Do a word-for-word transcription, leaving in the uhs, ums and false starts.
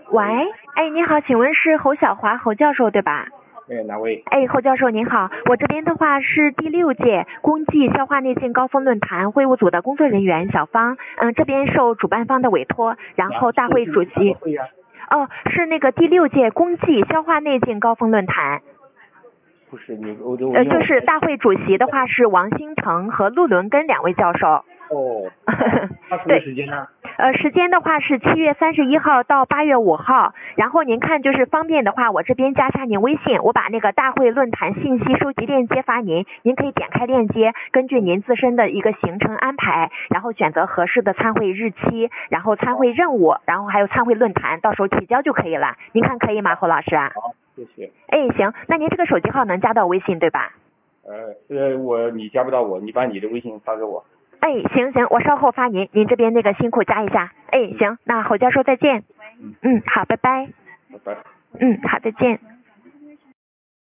喂，哎，你好，请问是侯小华侯教授对吧？ 哎，哪位？ 哎，侯教授您好，我这边的话是第六届公济消化内镜高峰论坛会务组的工作人员小芳，嗯，这边受主办方的委托，然后大会主席，哦，是那个第六届公济消化内镜高峰论坛。 不是你，我都呃，就是大会主席的话是王新成和陆伦根两位教授。 哦，他什么对， 时间呢？ 呃，时间的话是七月三十一号到八月五号，然后您看就是方便的话，我这边加上您微信，我把那个大会论坛信息收集链接发您，您可以点开链接，根据您自身的一个行程安排，然后选择合适的参会日期，然后参会任务，然后还有参会论坛，到时候提交就可以了。您看可以吗，侯老师？ 好，谢谢。 哎，行，那您这个手机号能加到微信对吧？ 呃，是我你加不到我，你把你的微信发给我。 哎，行行，我稍后发您，您这边那个辛苦加一下。哎，行，那侯教授再见。 嗯嗯，好，拜拜。 拜拜。 嗯，好，再见。